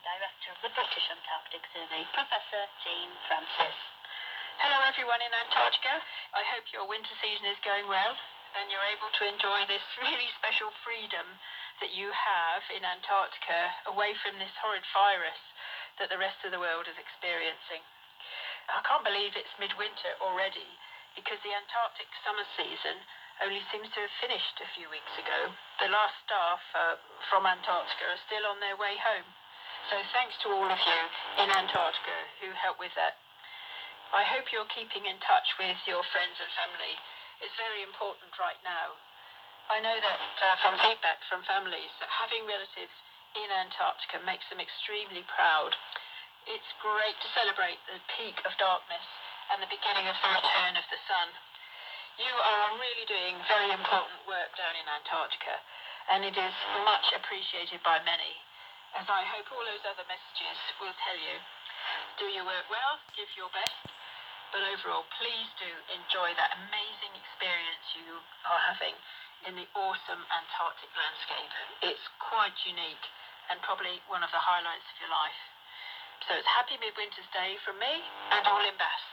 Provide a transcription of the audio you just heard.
Director of the British Antarctic Survey, Professor Jane Francis. Hello everyone in Antarctica. I hope your winter season is going well and you're able to enjoy this really special freedom that you have in Antarctica away from this horrid virus that the rest of the world is experiencing. I can't believe it's midwinter already because the Antarctic summer season only seems to have finished a few weeks ago. The last staff from Antarctica are still on their way home. So thanks to all of you in Antarctica who help with that. I hope you're keeping in touch with your friends and family. It's very important right now. I know that from feedback from families that having relatives in Antarctica makes them extremely proud. It's great to celebrate the peak of darkness and the beginning of the return of the sun. You are really doing very important work down in Antarctica, and it is much appreciated by many, as I hope all those other messages will tell you. Do your work well, give your best, but overall, please do enjoy that amazing experience you are having in the awesome Antarctic landscape. It's quite unique and probably one of the highlights of your life. So it's happy Midwinter's Day from me and all in Bath.